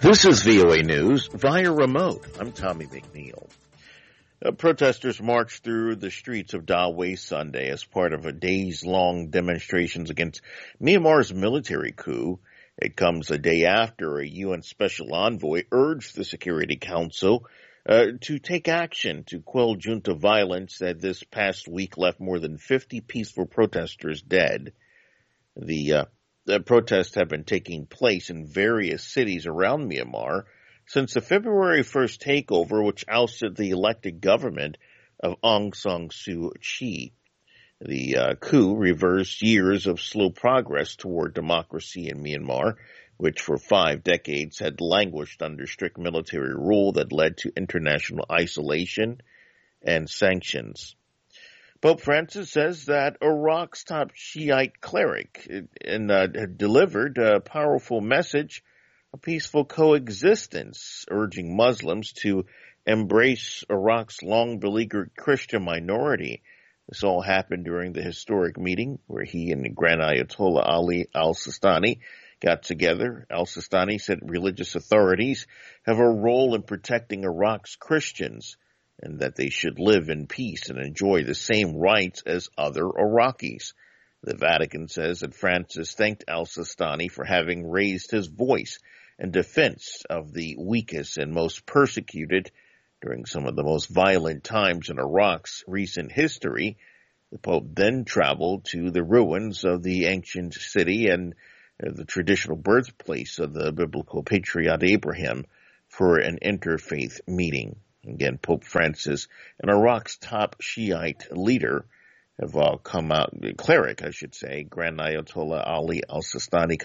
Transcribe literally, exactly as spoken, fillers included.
This is V O A News via remote. I'm Tommy McNeil. Uh, protesters marched through the streets of Daewoo Sunday as part of a days-long demonstrations against Myanmar's military coup. It comes a day after a U N Special Envoy urged the Security Council uh, to take action to quell junta violence that this past week left more than fifty peaceful protesters dead. The uh, The protests have been taking place in various cities around Myanmar since the February first takeover, which ousted the elected government of Aung San Suu Kyi. The uh, coup reversed years of slow progress toward democracy in Myanmar, which for five decades had languished under strict military rule that led to international isolation and sanctions. Pope Francis says that Iraq's top Shiite cleric and, uh, delivered a powerful message of peaceful coexistence, urging Muslims to embrace Iraq's long-beleaguered Christian minority. This all happened during the historic meeting where he and Grand Ayatollah Ali al-Sistani got together. Al-Sistani said religious authorities have a role in protecting Iraq's Christians, and that they should live in peace and enjoy the same rights as other Iraqis. The Vatican says that Francis thanked al-Sistani for having raised his voice in defense of the weakest and most persecuted during some of the most violent times in Iraq's recent history. The Pope then traveled to the ruins of the ancient city and the traditional birthplace of the biblical patriarch Abraham for an interfaith meeting. Again, Pope Francis and Iraq's top Shiite leader have all come out, cleric, I should say, Grand Ayatollah Ali al-Sistani